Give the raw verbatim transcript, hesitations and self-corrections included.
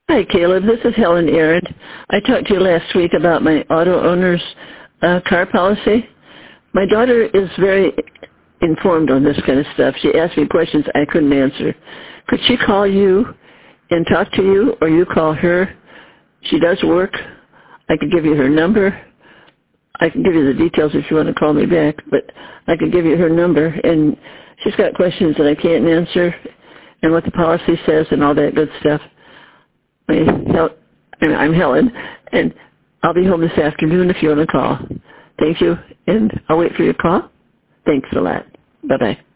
Hi, Caleb. This is Helen Aaron. I talked to you last week about my auto owner's uh, car policy. My daughter is very informed on this kind of stuff. She asked me questions I couldn't answer. Could she call you and talk to you, or you call her? She does work. I could give you her number. I can give you the details if you want to call me back, but I can give you her number, and she's got questions that I can't answer, and what the policy says and all that good stuff. My, Hel- I'm Helen, and I'll be home this afternoon if you want to call. Thank you, and I'll wait for your call. Thanks a lot. Bye-bye.